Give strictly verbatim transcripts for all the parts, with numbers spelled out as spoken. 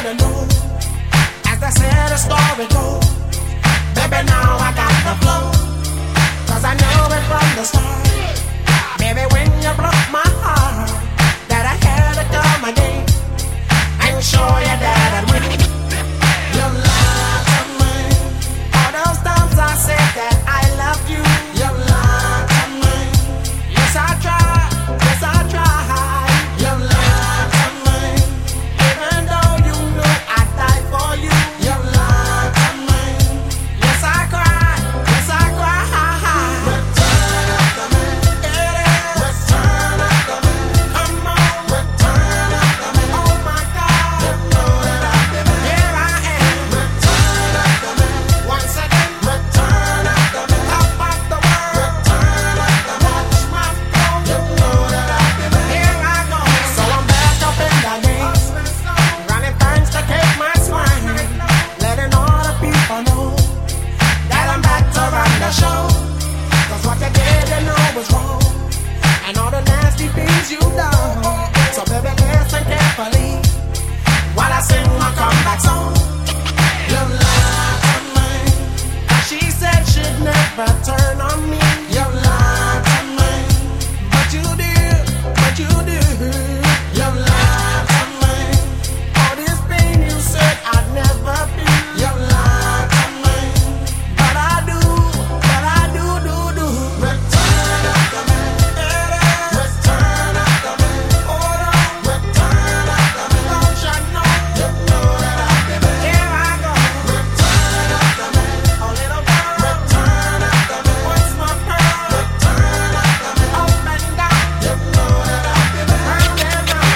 to know. As they say the story goes, baby, now I got the flow. Cause I know it from the start. Baby, when you broke my heart, that I had to come again and show you that I'd win. You lied to me. All those times I said that I loved you. You lied to me. Yes, I tried. Yes, I tried. You lied to me. Even though you knew I'd die for you. You lied to me. Yes, I cried. Yes, I cried. Return up to me. It is. Return up to me. Come on. Return up to me. Oh my God. You know that I've been here. I am. Return up to me. Once again. Return up to me. Top of the world. Return up to me. Watch my flow. You know that I've been here. I go. So I'm back up in the game. Running things to keep my swing. Letting all the people know that I'm back to run the show. Cause what you did, you know was wrong. And all the nasty things you done. So baby, listen carefully while I sing my comeback song. You lied to me. She said she'd never turn on me. You lied to me. But you did, but you did. You lied to me. All this pain you said I'd never feel. You lied to me. But I do, but I do, do, do. Return up to me. It is. Return up to me. Hold on. Return up to me. Don't you know? You know that I've been here. I go. Return up to me. Oh little girl. Return up to me. What's my pearl? Return up to me. Up and down. You know that I've been round and round.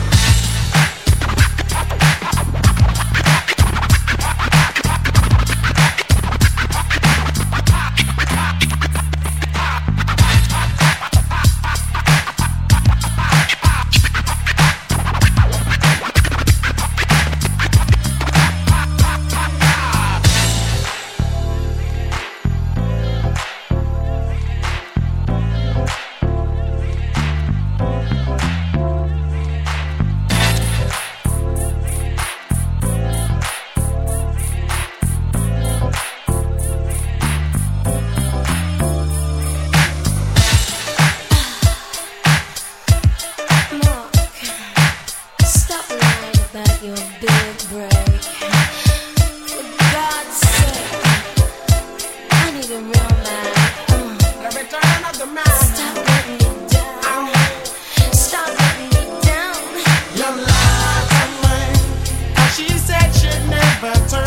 Mark, stop lying about your big break. For God's sake, I need a real man. Uh, The return of the man. Stop letting me down. Stop letting me down. You lied to me. She said she'd never turn